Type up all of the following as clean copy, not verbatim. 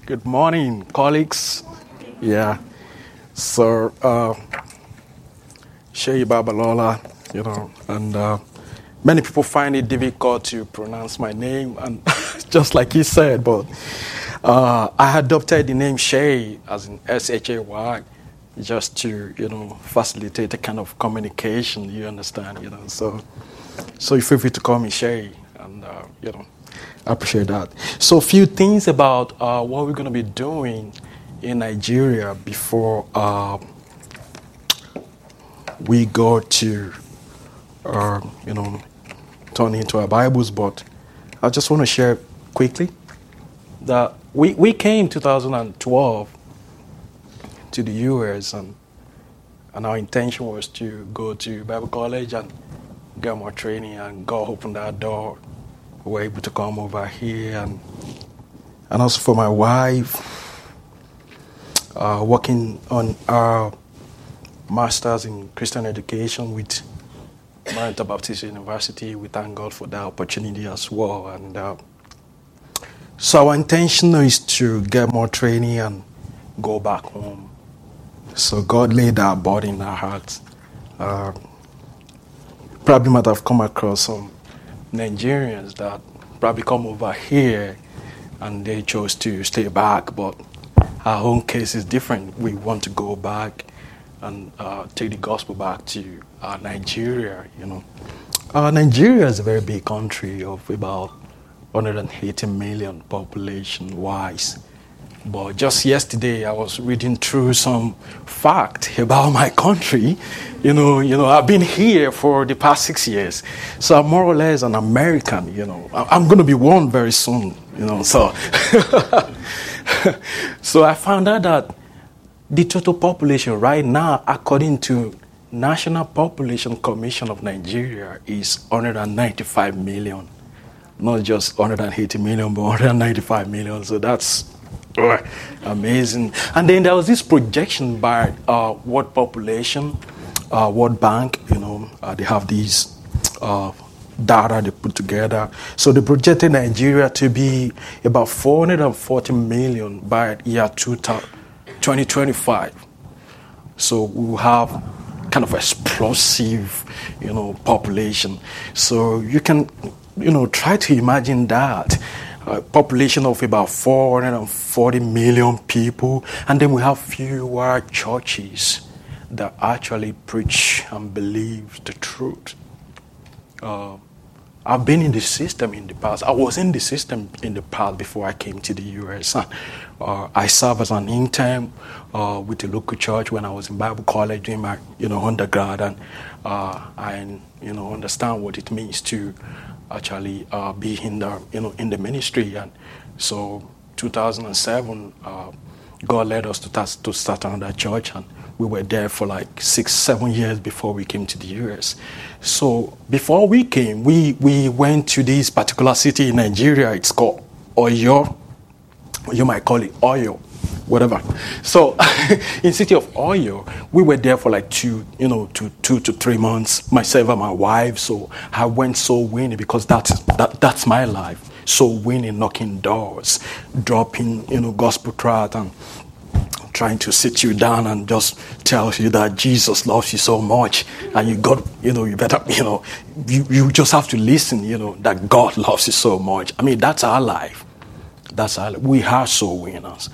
Good morning, colleagues. Yeah. So, Shei Babalola, and many people find it difficult to pronounce my name, and just like he said, but I adopted the name Shei as in S-H-A-Y, just to, facilitate the kind of communication, you understand, So you feel free to call me Shei, and, I appreciate that. So a few things about what we're going to be doing in Nigeria before we go to, turn into our Bibles. But I just want to share quickly that we came 2012 to the U.S. and our intention was to go to Bible college and get more training, and God opened that door. We were able to come over here, and also for my wife, working on our master's in Christian education with Maranatha Baptist University. We thank God for that opportunity as well. And so our intention is to get more training and go back home. So God laid that burden in our hearts. Probably might have come across some Nigerians that probably come over here and they chose to stay back, but our own case is different. We want to go back and take the gospel back to Nigeria. Nigeria is a very big country of about 180 million population-wise. But just yesterday, I was reading through some fact about my country. I've been here for the past 6 years, so I'm more or less an American. I'm going to be one very soon. So so I found out that the total population right now, according to National Population Commission of Nigeria, is 195 million. Not just 180 million, but 195 million. So that's amazing. And then there was this projection by World Population, World Bank. They have these data they put together. So they projected Nigeria to be about 440 million by year 2025. So we will have kind of explosive, population. So you can, try to imagine that. Population of about 440 million people, and then we have fewer churches that actually preach and believe the truth. I've been in the system in the past. I was in the system in the past before I came to the U.S. I served as an intern with the local church when I was in Bible college doing my, undergrad, and I, understand what it means to actually be in the ministry. And so 2007, God led us to start another church, and we were there for like 6-7 years before we came to the U.S. So before we came, we went to this particular city in Nigeria. It's called Oyo. You might call it Oyo, whatever. So in city of Oyo, we were there for like 2 to 3 months, myself and my wife. So I went soul winning because that's my life. Soul winning, knocking doors, dropping, gospel tract, and trying to sit you down and just tell you that Jesus loves you so much, and you better, you just have to listen, that God loves you so much. I mean, that's our life. That's our life. We are soul winners.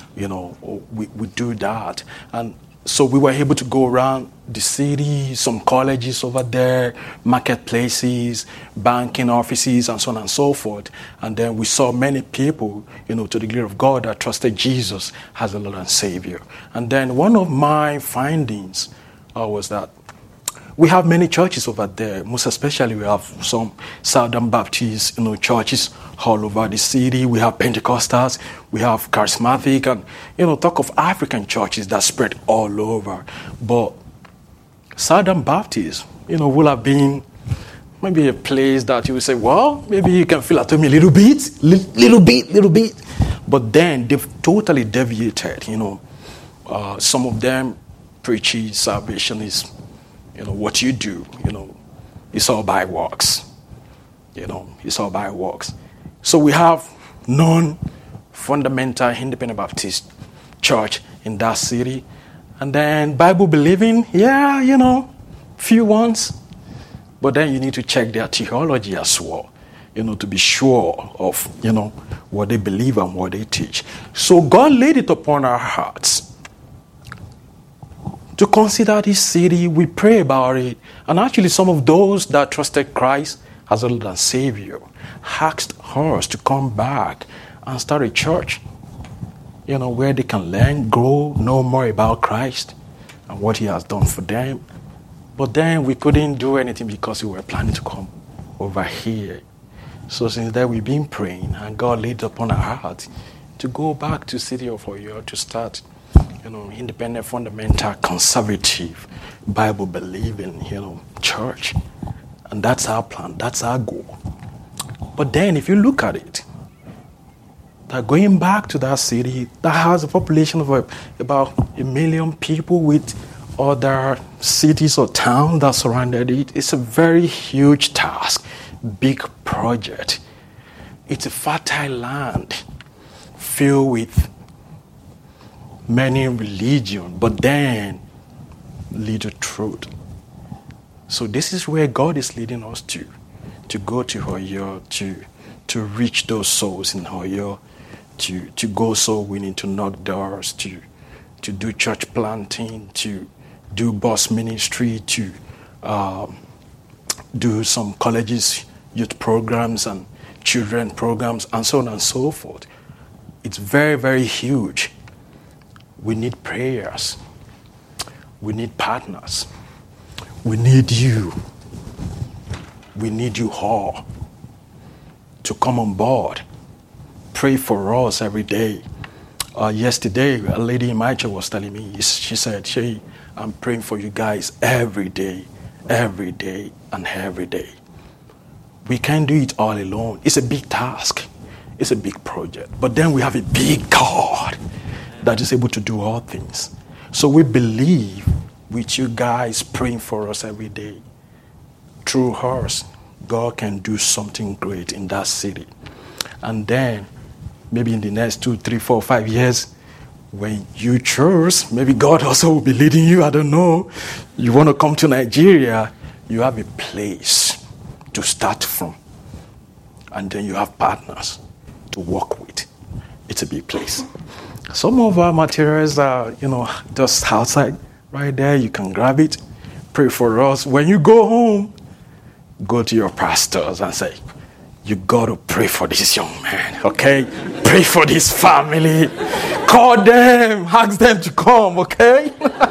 We do that. And so we were able to go around the city, some colleges over there, marketplaces, banking offices, and so on and so forth. And then we saw many people, to the glory of God, that trusted Jesus as the Lord and Savior. And then one of my findings was that we have many churches over there. Most especially, we have some Southern Baptist, churches all over the city. We have Pentecostals, we have Charismatic, and talk of African churches that spread all over. But Southern Baptist, will have been maybe a place that you would say, well, maybe you can feel at home a little bit. But then they've totally deviated. Some of them preach salvation is, what you do, it's all by works. It's all by works. So we have none fundamental independent Baptist church in that city. And then Bible believing, few ones. But then you need to check their theology as well, to be sure of, what they believe and what they teach. So God laid it upon our hearts to consider this city. We pray about it. And actually some of those that trusted Christ as Lord and Savior asked us to come back and start a church, where they can learn, grow, know more about Christ and what He has done for them. But then we couldn't do anything because we were planning to come over here. So since then we've been praying, and God laid upon our heart to go back to City of Oyo to start, independent, fundamental, conservative, Bible-believing, church. And that's our plan. That's our goal. But then if you look at it, that going back to that city that has a population of about 1 million people with other cities or towns that surrounded it, it's a very huge task, big project. It's a fertile land filled with many religions, but then little truth. So this is where God is leading us to go to Oyo, to reach those souls in Oyo, to go soul winning, to knock doors, to do church planting, to do bus ministry, to do some colleges, youth programs and children programs, and so on and so forth. It's very, very huge. We need prayers. We need partners. We need you. We need you all to come on board. Pray for us every day. Yesterday, a lady in my church was telling me, she said, "Shay, I'm praying for you guys every day, and every day." We can't do it all alone. It's a big task. It's a big project. But then we have a big God that is able to do all things. So we believe with you guys praying for us every day, through us, God can do something great in that city. And then maybe in the next 2, 3, 4, 5 years, when you choose, maybe God also will be leading you, I don't know. You want to come to Nigeria, you have a place to start from. And then you have partners to work with. It's a big place. Some of our materials are, just outside, right there. You can grab it, pray for us. When you go home, go to your pastors and say, "You got to pray for this young man, okay? Pray for this family. Call them, ask them to come, okay?"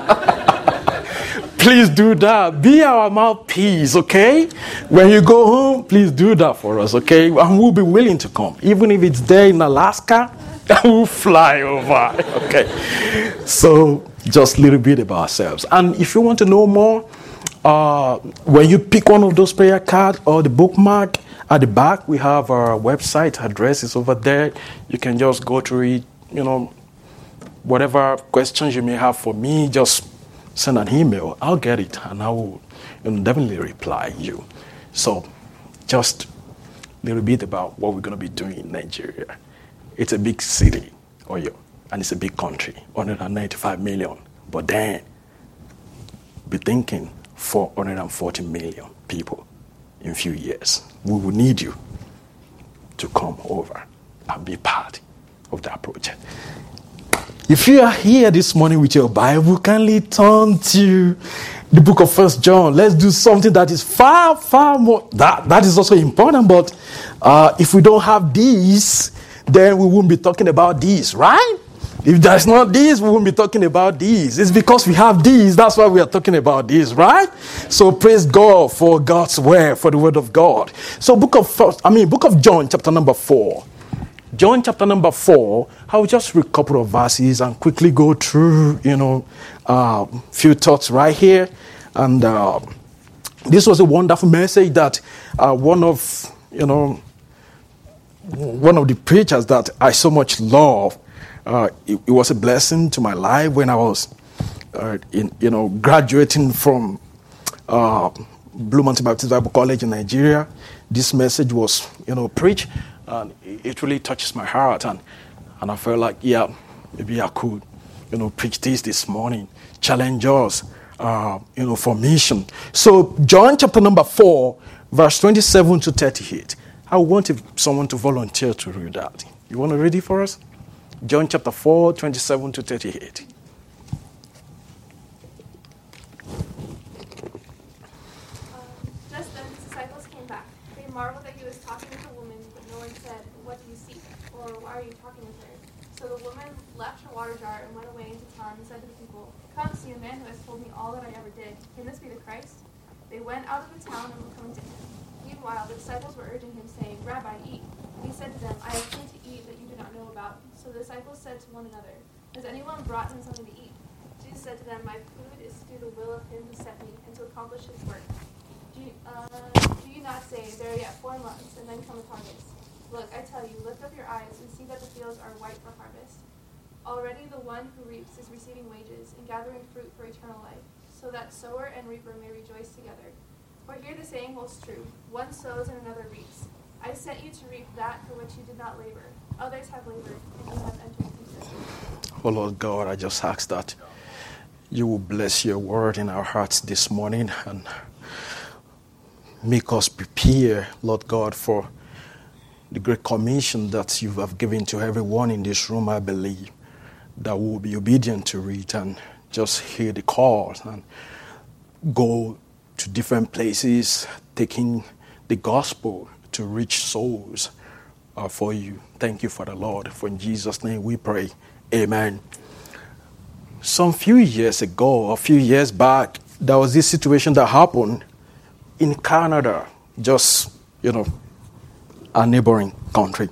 Please do that. Be our mouthpiece, okay? When you go home, please do that for us, okay? And we'll be willing to come. Even if it's there in Alaska, we'll fly over, okay? So just a little bit about ourselves. And if you want to know more, when you pick one of those prayer cards or the bookmark, at the back, we have our website address is over there. You can just go through it, whatever questions you may have for me, just send an email. I'll get it, and I will definitely reply you. So just a little bit about what we're going to be doing in Nigeria. It's a big city, Oyo, and it's a big country, 195 million. But then, be thinking 440 million people in a few years. We will need you to come over and be part of that project. If you are here this morning with your Bible, kindly turn to the book of 1 John. Let's do something that is far, far more. That is also important, but if we don't have these, then we won't be talking about these, right? If there's not these, we won't be talking about these. It's because we have these, that's why we are talking about these, right? So praise God for God's word, for the word of God. So book of John, chapter number 4. John chapter number 4, I will just read a couple of verses and quickly go through, few thoughts right here. And this was a wonderful message that one of the preachers that I so much love, it was a blessing to my life when I was, graduating from Blue Mountain Baptist Bible College in Nigeria. This message was, preached. And it really touches my heart, and And I felt like, yeah, maybe I could, preach this morning, challenge us, for mission. So John chapter number 4, verse 27 to 38. I want someone to volunteer to read that. You want to read it for us? John chapter 4, 27 to 38. Just then his disciples came back. They marveled that he was talking with a woman, but no one said, "What do you seek?" or "Why are you talking with her?" So the woman left her water jar and went away into town and said to the people, "Come, see a man who has told me all that I ever did. Can this be the Christ?" They went out of the town and were coming to him. Meanwhile, the disciples were urging him, saying, "Rabbi, eat." And he said to them, "I have food to eat that you do not know about." So the disciples said to one another, "Has anyone brought him something to eat?" Jesus said to them, "My food is to do the will of him who sent me and to accomplish his work. Do you not say, 'There are yet 4 months, and then cometh harvest'? Look, I tell you, lift up your eyes and see that the fields are white for harvest. Already the one who reaps is receiving wages and gathering fruit for eternal life, so that sower and reaper may rejoice together. For here the saying holds true, one sows and another reaps. I sent you to reap that for which you did not labor. Others have labored, and you have entered into it." Oh Lord God, I just ask that you will bless your word in our hearts this morning and make us prepare, Lord God, for the great commission that you have given to everyone in this room, I believe, that we will be obedient to it and just hear the calls and go to different places, taking the gospel to reach souls for you. Thank you for the Lord. For in Jesus' name we pray. Amen. Some few years back, there was this situation that happened in Canada, just, a neighboring country.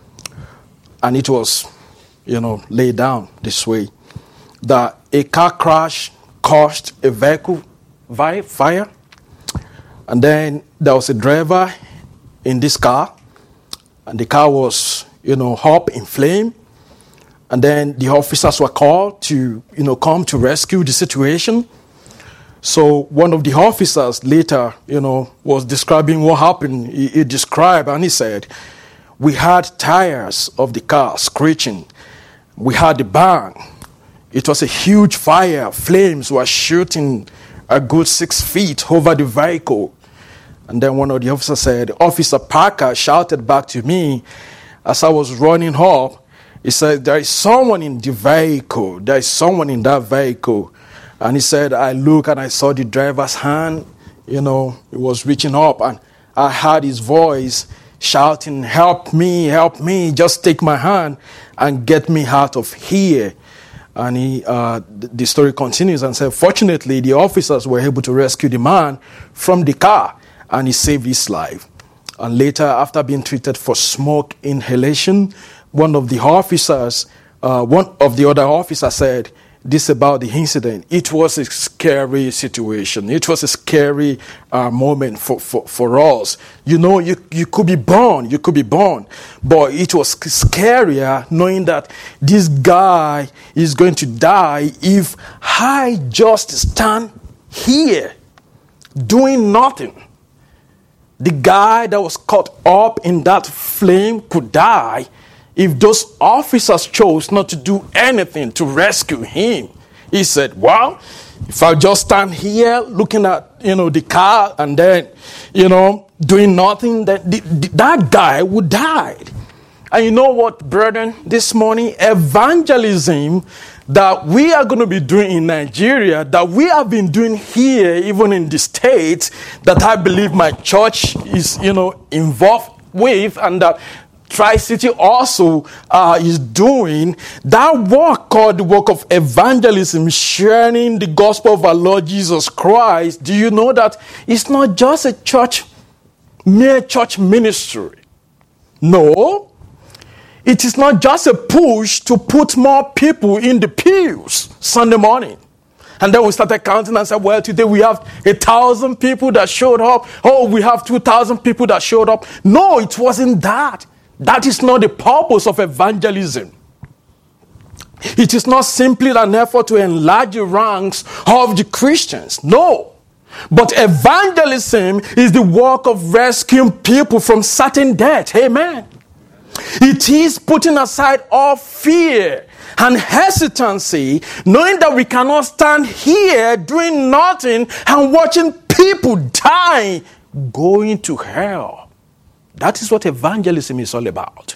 And it was, laid down this way, that a car crash caused a vehicle fire. And then there was a driver in this car, and the car was, up in flame. And then the officers were called to, come to rescue the situation. So one of the officers later, was describing what happened. He described, and he said, "We had tires of the car screeching. We had the bang. It was a huge fire. Flames were shooting a good 6 feet over the vehicle." And then one of the officers said, "Officer Parker shouted back to me as I was running up. He said, 'There is someone in the vehicle. There is someone in that vehicle.' And he said, I looked and I saw the driver's hand, it was reaching up, and I heard his voice shouting, 'Help me, just take my hand and get me out of here.'" And the story continues and said, "Fortunately, the officers were able to rescue the man from the car, and he saved his life." And later, after being treated for smoke inhalation, one of the other officers said this about the incident: "It was a scary situation. It was a scary moment for us. You could be born, but it was scarier knowing that this guy is going to die if I just stand here doing nothing. The guy that was caught up in that flame could die if those officers chose not to do anything to rescue him." He said, "Well, if I just stand here looking at, the car and then, doing nothing, then that guy would die." And you know what, brethren, this morning, evangelism that we are going to be doing in Nigeria, that we have been doing here, even in the States, that I believe my church is, involved with, and that Tri-City also is doing, that work called the work of evangelism, sharing the gospel of our Lord Jesus Christ. Do you know that it's not just a mere church ministry? No. It is not just a push to put more people in the pews Sunday morning. And then we started counting and said, well, today we have 1,000 people that showed up. Oh, we have 2,000 people that showed up. No, it wasn't that. That is not the purpose of evangelism. It is not simply an effort to enlarge the ranks of the Christians. No. But evangelism is the work of rescuing people from certain death. Amen. It is putting aside all fear and hesitancy, knowing that we cannot stand here doing nothing and watching people die, going to hell. That is what evangelism is all about.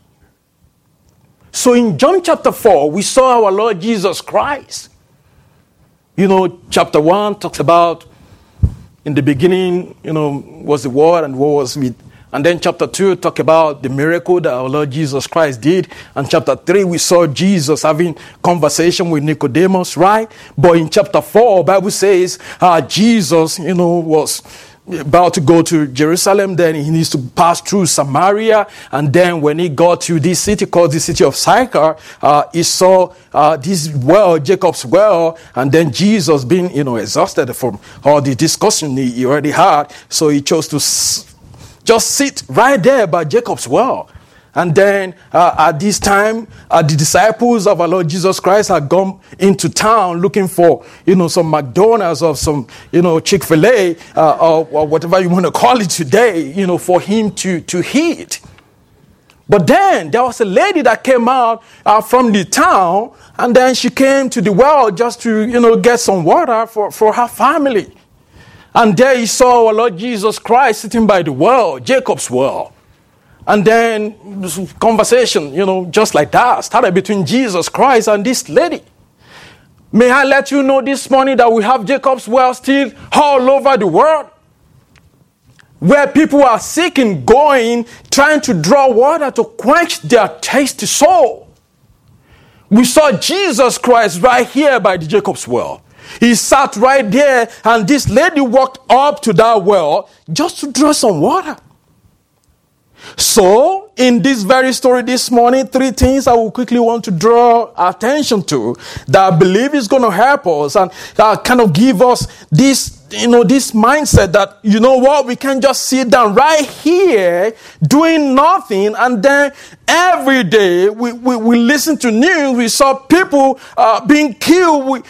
So in John chapter 4, we saw our Lord Jesus Christ. Chapter 1 talks about, in the beginning, was the Word, and the Word was with. And then chapter 2 talk about the miracle that our Lord Jesus Christ did. And chapter 3, we saw Jesus having conversation with Nicodemus, right? But in chapter 4, Bible says Jesus, was about to go to Jerusalem. Then he needs to pass through Samaria. And then when he got to this city called the city of Sychar, he saw this well, Jacob's well. And then Jesus being, exhausted from all the discussion he already had. So he chose to just sit right there by Jacob's well. And then at this time, the disciples of our Lord Jesus Christ had gone into town looking for, some McDonald's or some, Chick-fil-A or whatever you want to call it today, for him to eat. But then there was a lady that came out from the town, and then she came to the well just to, get some water for her family. And there he saw our Lord Jesus Christ sitting by the well, Jacob's well. And then conversation, just like that, started between Jesus Christ and this lady. May I let you know this morning that we have Jacob's well still all over the world, where people are seeking, going, trying to draw water to quench their thirsty soul. We saw Jesus Christ right here by the Jacob's well. He sat right there, and this lady walked up to that well just to draw some water. So, in this very story this morning, 3 things I will quickly want to draw attention to that I believe is going to help us and kind of give us this, this mindset that, we can just sit down right here doing nothing, and then every day we listen to news, we saw people being killed,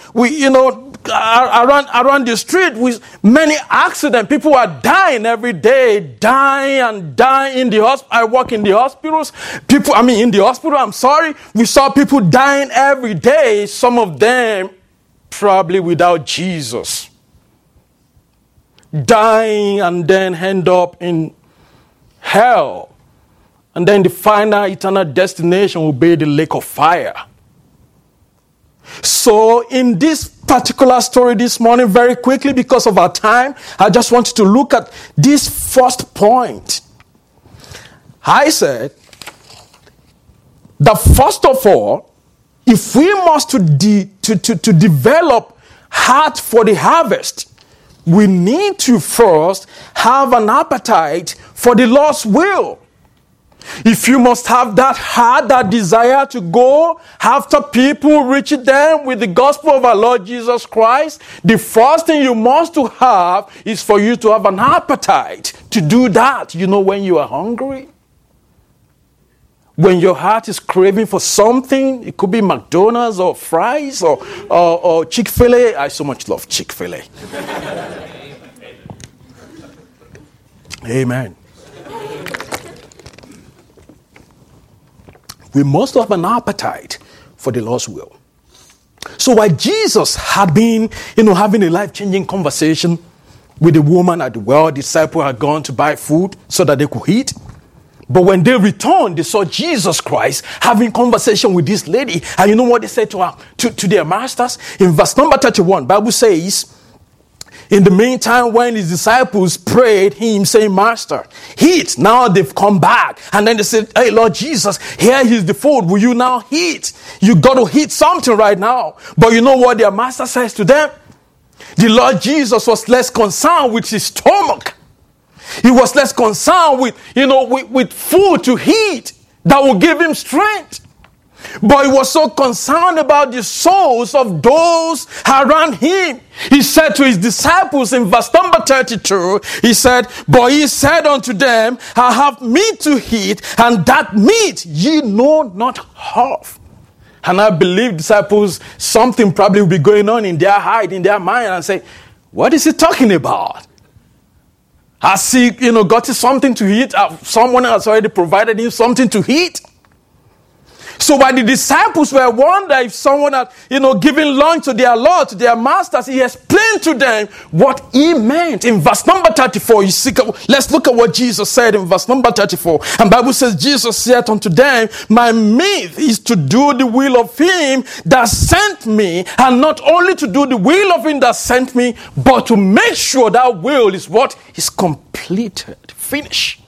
around the street with many accidents. People are dying every day, dying in the hospital. I work in the hospitals. In the hospital, we saw people dying every day, some of them probably without Jesus. Dying and then end up in hell. And then the final eternal destination will be the lake of fire. So in this particular story this morning, very quickly because of our time, I just want you to look at this first point. I said that first of all, if we must to develop heart for the harvest, we need to first have an appetite for the Lord's will. If you must have that heart, that desire to go after people, reach them with the gospel of our Lord Jesus Christ, the first thing you must to have is for you to have an appetite to do that. When you are hungry, when your heart is craving for something, it could be McDonald's or fries or Chick-fil-A. I so much love Chick-fil-A. Amen. We must have an appetite for the Lord's will. So while Jesus had been, having a life-changing conversation with the woman at the well, the disciples had gone to buy food so that they could eat. But when they returned, they saw Jesus Christ having conversation with this lady. And you know what they said to her, to their masters? In verse number 31, Bible says, in the meantime, when his disciples prayed him, saying, Master, eat. Now they've come back. And then they said, hey, Lord Jesus, here is the food. Will you now eat? You got to eat something right now. But you know what their master says to them? The Lord Jesus was less concerned with his stomach. He was less concerned with food to eat that will give him strength. But he was so concerned about the souls of those around him. He said to his disciples in verse number 32, he said, but he said unto them, I have meat to eat, and that meat ye know not of. And I believe disciples, something probably will be going on in their heart, in their mind, and say, what is he talking about? Has he, gotten something to eat? Someone has already provided him something to eat. So while the disciples were wondering if someone had, given lunch to their Lord, to their masters, he explained to them what he meant. In verse number 34, let's look at what Jesus said in verse number 34. And the Bible says, Jesus said unto them, my meat is to do the will of him that sent me, and not only to do the will of him that sent me, but to make sure that will is what is completed, finished.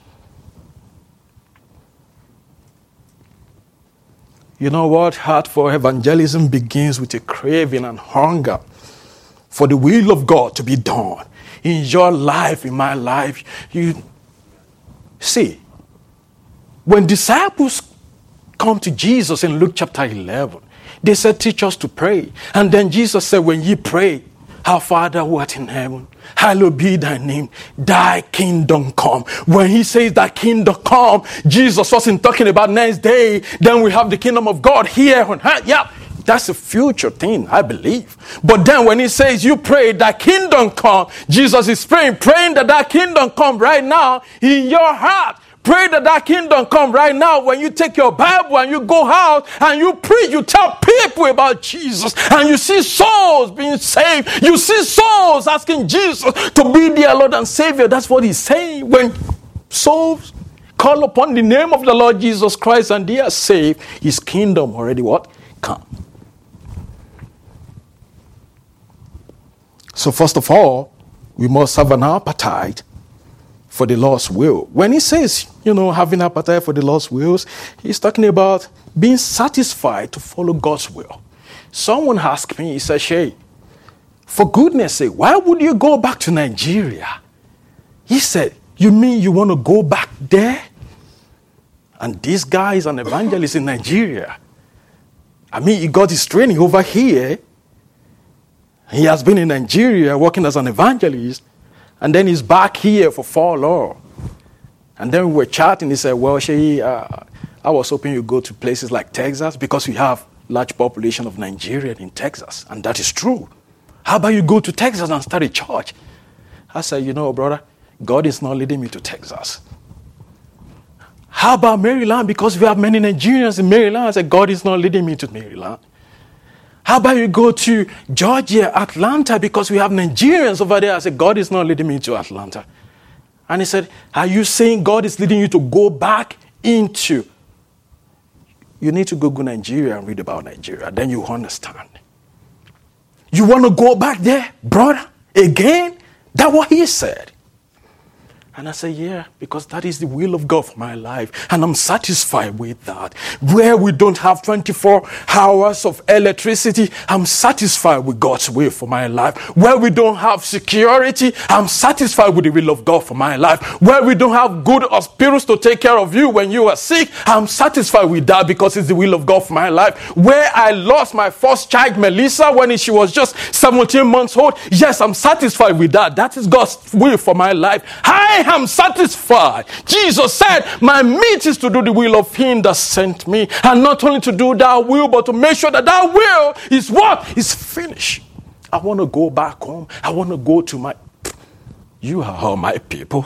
You know what? Heart for evangelism begins with a craving and hunger for the will of God to be done in your life, in my life. You see, when disciples come to Jesus in Luke chapter 11, they said, teach us to pray. And then Jesus said, when ye pray, our Father who art in heaven, hallowed be thy name, thy kingdom come. When he says thy kingdom come, Jesus wasn't talking about next day, then we have the kingdom of God here on earth. Yeah, that's a future thing, I believe. But then when he says you pray thy kingdom come, Jesus is praying that thy kingdom come right now in your heart. Pray that that kingdom come right now. When you take your Bible and you go out and you preach, you tell people about Jesus, and you see souls being saved. You see souls asking Jesus to be their Lord and Savior. That's what he's saying. When souls call upon the name of the Lord Jesus Christ and they are saved, his kingdom already what? Come. So first of all, we must have an appetite for the Lord's will. When he says, having appetite for the Lord's wills, he's talking about being satisfied to follow God's will. Someone asked me, he said, Shay, for goodness sake, why would you go back to Nigeria? He said, you mean you want to go back there? And this guy is an evangelist in Nigeria. I mean, he got his training over here. He has been in Nigeria working as an evangelist. And then he's back here for follow. And then we were chatting. He said, well, Shay, I was hoping you'd go to places like Texas because we have large population of Nigerians in Texas. And that is true. How about you go to Texas and start a church? I said, brother, God is not leading me to Texas. How about Maryland? Because we have many Nigerians in Maryland. I said, God is not leading me to Maryland. How about you go to Georgia, Atlanta, because we have Nigerians over there? I said, God is not leading me to Atlanta. And he said, are you saying God is leading you to go back into? You need to go Nigeria and read about Nigeria. Then you understand. You want to go back there, brother? Again? That's what he said. And I said, yeah, because that is the will of God for my life. And I'm satisfied with that. Where we don't have 24 hours of electricity, I'm satisfied with God's will for my life. Where we don't have security, I'm satisfied with the will of God for my life. Where we don't have good hospitals to take care of you when you are sick, I'm satisfied with that because it's the will of God for my life. Where I lost my first child, Melissa, when she was just 17 months old, yes, I'm satisfied with that. That is God's will for my life. I am satisfied. Jesus said, my meat is to do the will of him that sent me. And not only to do that will, but to make sure that that will is what? Is finished. I want to go back home. I want to go to my... You are all my people.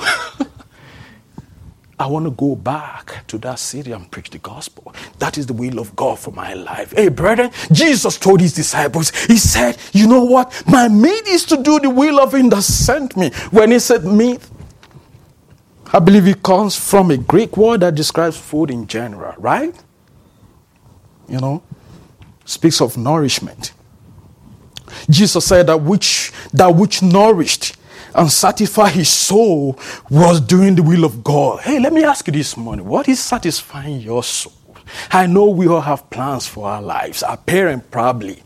I want to go back to that city and preach the gospel. That is the will of God for my life. Hey, brethren, Jesus told his disciples, he said, you know what? My meat is to do the will of him that sent me. When he said meat, I believe it comes from a Greek word that describes food in general, right? Speaks of nourishment. Jesus said that which nourished and satisfied his soul was doing the will of God. Hey, let me ask you this morning, what is satisfying your soul? I know we all have plans for our lives, our parents probably.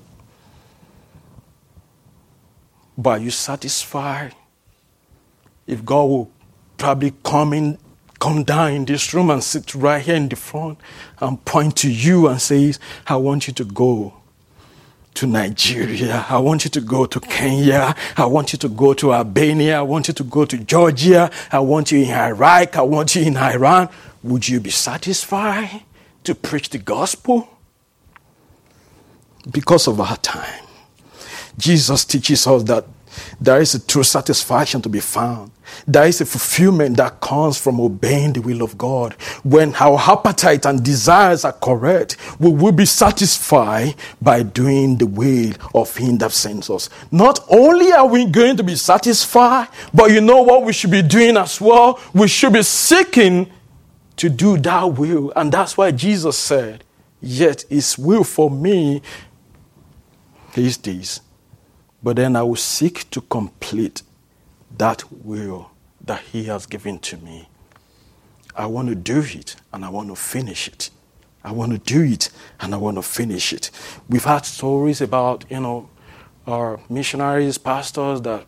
But are you satisfied? If God will probably come down in this room and sit right here in the front and point to you and says, I want you to go to Nigeria. I want you to go to Kenya. I want you to go to Albania. I want you to go to Georgia. I want you in Iraq. I want you in Iran. Would you be satisfied to preach the gospel? Because of our time, Jesus teaches us that there is a true satisfaction to be found. There is a fulfillment that comes from obeying the will of God. When our appetite and desires are correct, we will be satisfied by doing the will of Him that sends us. Not only are we going to be satisfied, but you know what we should be doing as well? We should be seeking to do that will. And that's why Jesus said, yet His will for me is this. But then I will seek to complete that will that He has given to me. I want to do it and I want to finish it. I want to do it and I want to finish it. We've had stories about, our missionaries, pastors that,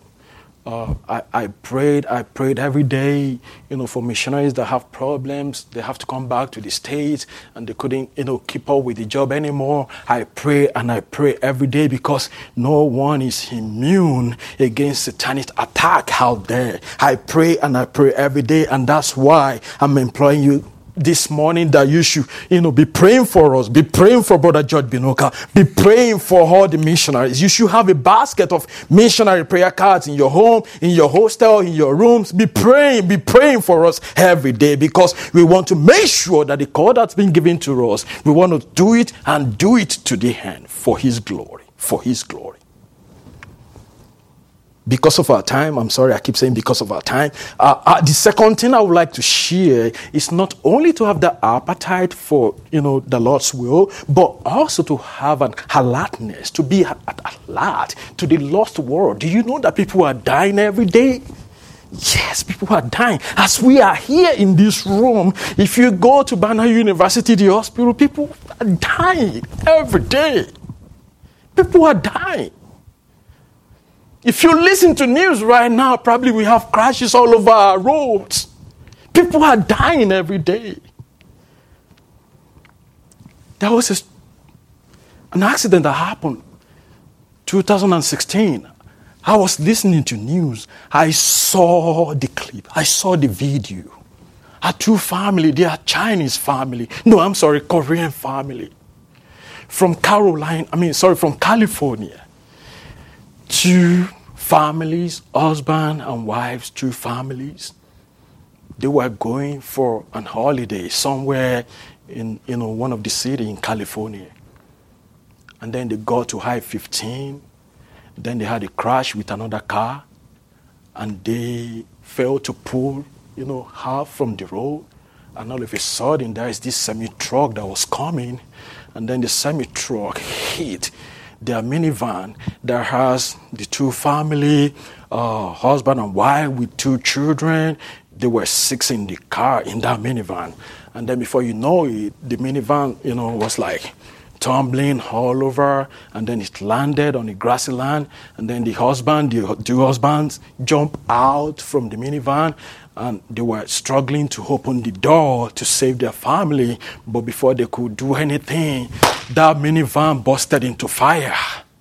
I prayed every day, for missionaries that have problems. They have to come back to the States and they couldn't, keep up with the job anymore. I pray and I pray every day because no one is immune against satanic attack out there. I pray and I pray every day, and that's why I'm employing you this morning that you should, be praying for us. Be praying for Brother George Binoka. Be praying for all the missionaries. You should have a basket of missionary prayer cards in your home, in your hostel, in your rooms. Be praying for us every day, because we want to make sure that the call that's been given to us, we want to do it and do it to the end for His glory. For His glory. Because of our time, I'm sorry, I keep saying because of our time. The second thing I would like to share is not only to have the appetite for, the Lord's will, but also to have an alertness, to be alert to the lost world. Do you know that people are dying every day? Yes, people are dying. As we are here in this room, if you go to Banner University, the hospital, people are dying every day. People are dying. If you listen to news right now, probably we have crashes all over our roads. People are dying every day. There was an accident that happened 2016. I was listening to news. I saw the clip. I saw the video. A two family, they are Chinese family. No, I'm sorry, Korean family. From California. Two families, husband and wives, two families. They were going for an holiday somewhere in one of the cities in California. And then they got to I-15. Then they had a crash with another car. And they failed to pull, half from the road. And all of a sudden, there is this semi-truck that was coming. And then the semi-truck hit their minivan that has the two family, husband and wife with two children. There were 6 in the car in that minivan. And then before you know it, the minivan, was like tumbling all over. And then it landed on the grassy land. And then the two husbands jumped out from the minivan. And they were struggling to open the door to save their family. But before they could do anything, that minivan busted into fire.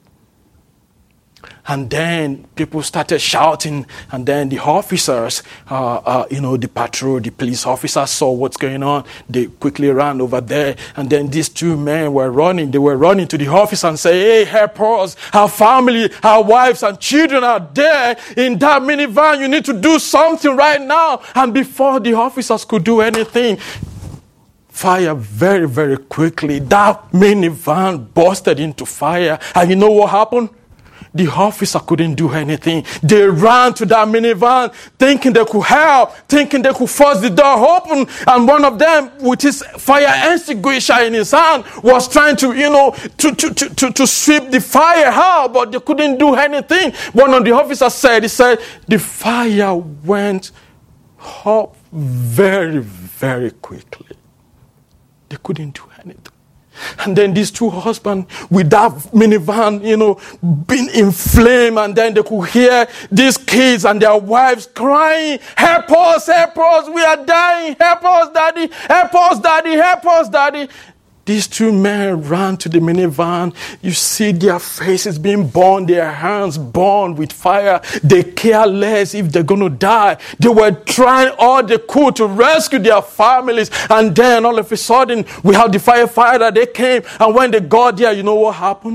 And then people started shouting. And then the officers, the patrol, the police officers saw what's going on. They quickly ran over there. And then these two men were running. They were running to the office and say, hey, help us. Our family, our wives and children are there in that minivan. You need to do something right now. And before the officers could do anything, fire very, very quickly. That minivan busted into fire. And you know what happened? The officer couldn't do anything. They ran to that minivan thinking they could help, thinking they could force the door open. And one of them, with his fire extinguisher in his hand, was trying to, to sweep the fire out, but they couldn't do anything. One of the officers said, the fire went up very, very quickly. They couldn't do anything. And then these two husbands with that minivan, being in flame, and then they could hear these kids and their wives crying, help us, we are dying, help us, daddy, help us, daddy, help us, daddy. These two men ran to the minivan. You see their faces being burned, their hands burned with fire. They care less if they're going to die. They were trying all they could to rescue their families. And then all of a sudden, we have the firefighter. They came. And when they got there, you know what happened?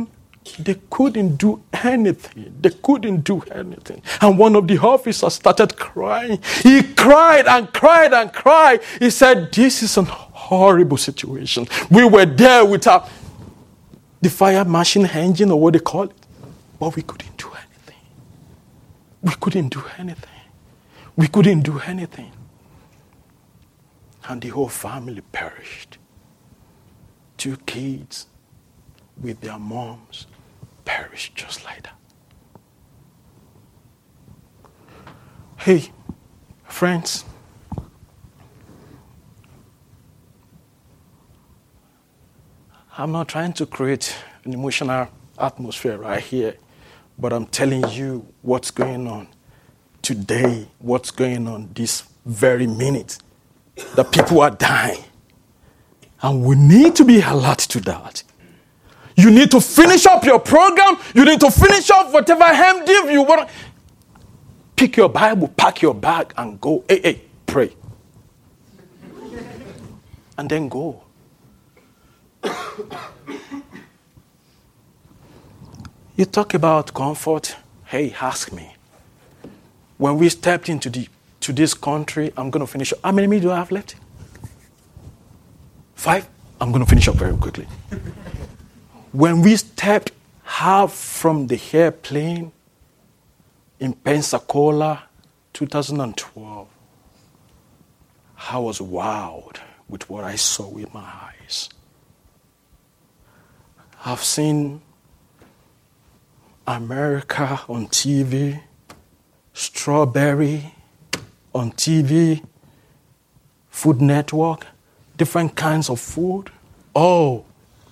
They couldn't do anything. They couldn't do anything. And one of the officers started crying. He cried and cried and cried. He said, this is a horrible situation. We were there with the fire machine engine, or what they call it. But we couldn't do anything. We couldn't do anything. We couldn't do anything. And the whole family perished. 2 kids with their moms perished just like that. Hey, friends, I'm not trying to create an emotional atmosphere right here, but I'm telling you what's going on today, what's going on this very minute. The people are dying. And we need to be alert to that. You need to finish up your program. You need to finish up whatever MDiv you want. Pick your Bible, pack your bag, and go. Hey, pray. And then go. You talk about comfort. Hey, ask me. When we stepped into this country, I'm going to finish up. How many minutes do I have left? 5? I'm going to finish up very quickly. When we stepped out from the airplane in Pensacola, 2012, I was wowed with what I saw with my eyes. I've seen America on TV, Strawberry on TV, Food Network, different kinds of food. Oh,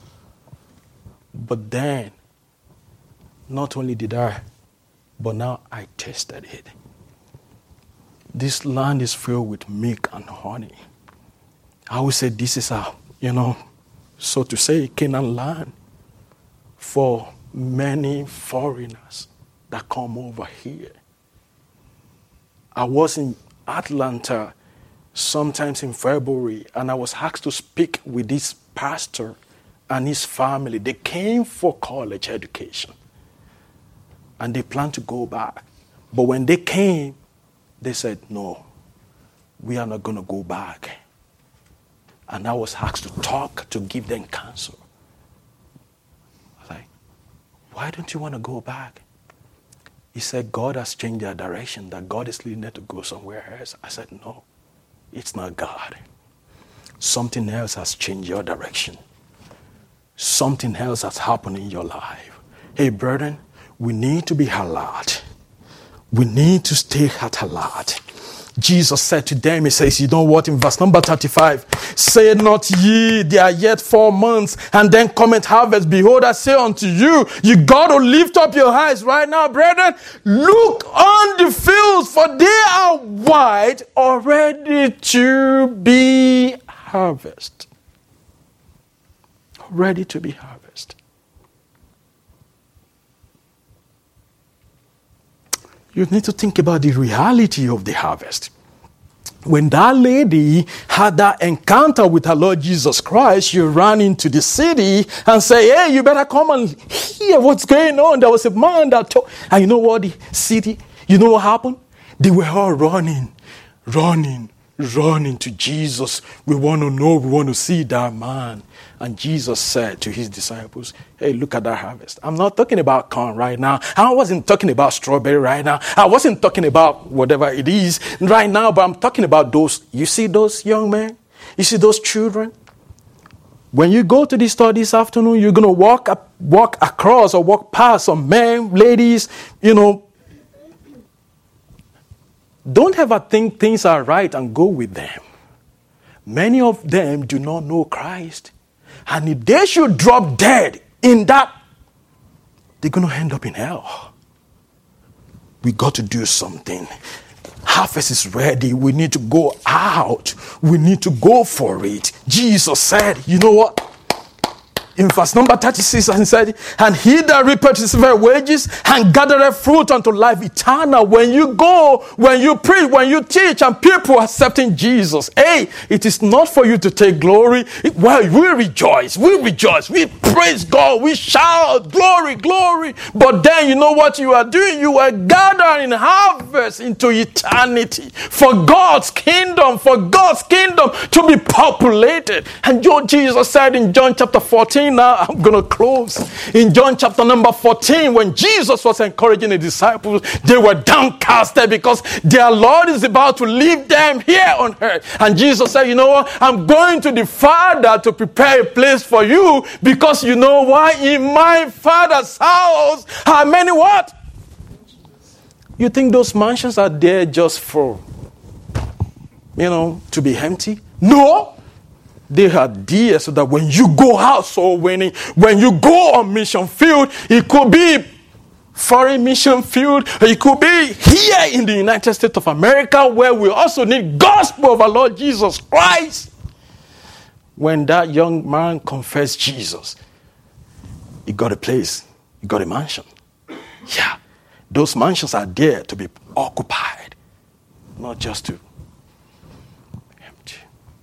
but then, not only did I, but now I tasted it. This land is filled with milk and honey. I would say this is so to say, Canaan land for many foreigners that come over here. I was in Atlanta sometimes in February, and I was asked to speak with this pastor and his family. They came for college education, and they planned to go back. But when they came, they said, no, we are not going to go back. And I was asked to talk, to give them counsel. I was like, why don't you want to go back? He said, God has changed their direction, that God is leading them to go somewhere else. I said, no, it's not God. Something else has changed your direction. Something else has happened in your life. Hey, brethren, we need to be alert. We need to stay at alert. Jesus said to them, he says, you know what, in verse number 35, say not ye, there are yet 4 months, and then cometh harvest. Behold, I say unto you, you got to lift up your eyes right now, brethren. Look on the fields, for they are white, already to be harvested. Ready to be harvested. You need to think about the reality of the harvest. When that lady had that encounter with her Lord Jesus Christ, she ran into the city and said, hey, you better come and hear what's going on. There was a man that told, and you know what, the city, you know what happened? They were all running to Jesus. We want to know, we want to see that man. And Jesus said to his disciples, hey, look at that harvest. I'm not talking about corn right now. I wasn't talking about strawberry right now. I wasn't talking about whatever it is right now, but I'm talking about those. You see those young men? You see those children? When you go to the store this afternoon, you're going to walk across or walk past some men, ladies, Don't ever think things are right and go with them. Many of them do not know Christ. And if they should drop dead in that, they're going to end up in hell. We got to do something. Harvest is ready. We need to go out. We need to go for it. Jesus said, you know what? in verse number 36, and said, and he that reapeth his very wages and gathereth fruit unto life eternal. When you go, when you preach, when you teach, and people accepting Jesus, hey, it is not for you to take glory. Well, we rejoice, we praise God, we shout, glory, glory. But then you know what you are doing? You are gathering harvest into eternity for God's kingdom, to be populated. And Jesus said in John chapter 14, now I'm going to close. In John chapter number 14, when Jesus was encouraging the disciples, they were downcasted because their Lord is about to leave them here on earth. And Jesus said, you know what? I'm going to the Father to prepare a place for you, because you know why? In my Father's house are many what? You think those mansions are there just for, to be empty? No. They are there so that when you go out soul winning, when you go on mission field, it could be foreign mission field, it could be here in the United States of America, where we also need gospel of our Lord Jesus Christ. When that young man confessed Jesus, he got a place, he got a mansion. Yeah, those mansions are there to be occupied, not just to empty.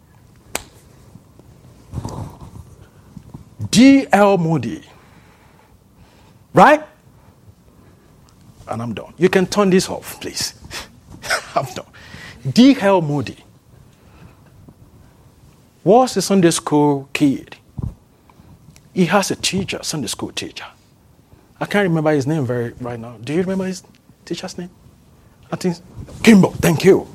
D.L. Moody, right? And I'm done. You can turn this off, please. I'm done. D.L. Moody was a Sunday school kid. He has a teacher, Sunday school teacher. I can't remember his name right now. Do you remember his teacher's name? I think Kimball. Thank you.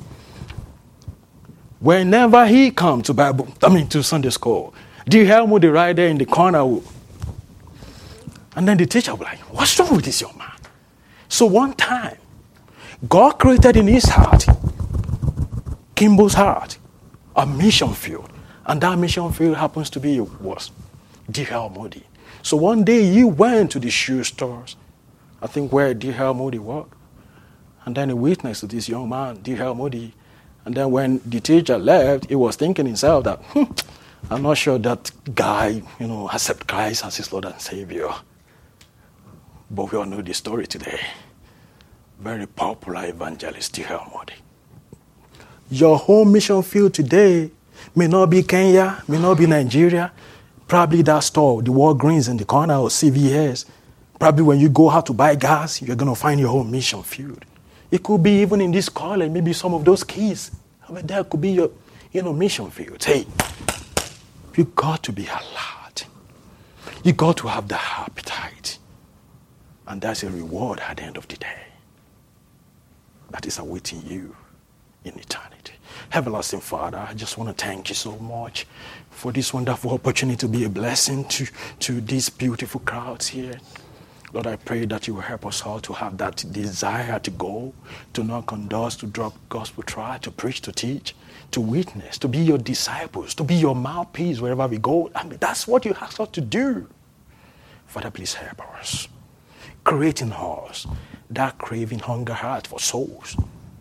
Whenever he comes to Sunday school, D.L. Moody right there in the corner. And then the teacher will be like, what's wrong with this young man? So one time, God created in his heart, Kimball's heart, a mission field. And that mission field happens to be D.L. Moody. So one day he went to the shoe stores, I think where D.L. Moody worked. And then he witnessed to this young man, D.L. Moody. And then when the teacher left, he was thinking himself that, I'm not sure that guy, accept Christ as his Lord and Savior. But we all know the story today. Very popular evangelist, D.L. Moody. Your home mission field today may not be Kenya, may not be Nigeria. Probably that store, the Walgreens in the corner, or CVS. Probably when you go out to buy gas, you're going to find your home mission field. It could be even in this college, maybe some of those keys. There could be your, mission field. Hey, you got to be alert. You got to have the appetite. And that's a reward at the end of the day that is awaiting you in eternity. Everlasting Father, I just want to thank you so much for this wonderful opportunity to be a blessing to these beautiful crowds here. Lord, I pray that you will help us all to have that desire to go, to knock on doors, to drop gospel tract, to preach, to teach, to witness, to be your disciples, to be your mouthpiece wherever we go. That's what you ask us to do. Father, please help us. Create in us that craving hunger heart for souls.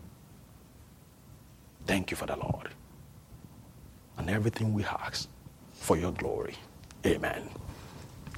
Thank you for the Lord. And everything we ask for your glory. Amen.